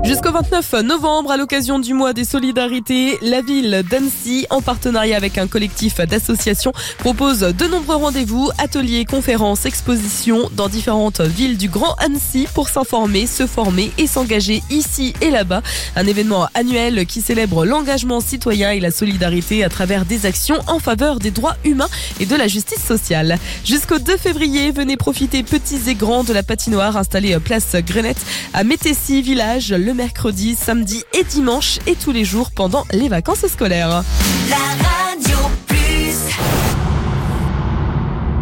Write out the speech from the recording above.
Jusqu'au 29 novembre, à l'occasion du mois des solidarités, la ville d'Annecy, en partenariat avec un collectif d'associations, propose de nombreux rendez-vous, ateliers, conférences, expositions dans différentes villes du Grand Annecy pour s'informer, se former et s'engager ici et là-bas. Un événement annuel qui célèbre l'engagement citoyen et la solidarité à travers des actions en faveur des droits humains et de la justice sociale. Jusqu'au 2 février, venez profiter petits et grands de la patinoire installée place Grenette à Métessy village le mercredi, samedi et dimanche et tous les jours pendant les vacances scolaires.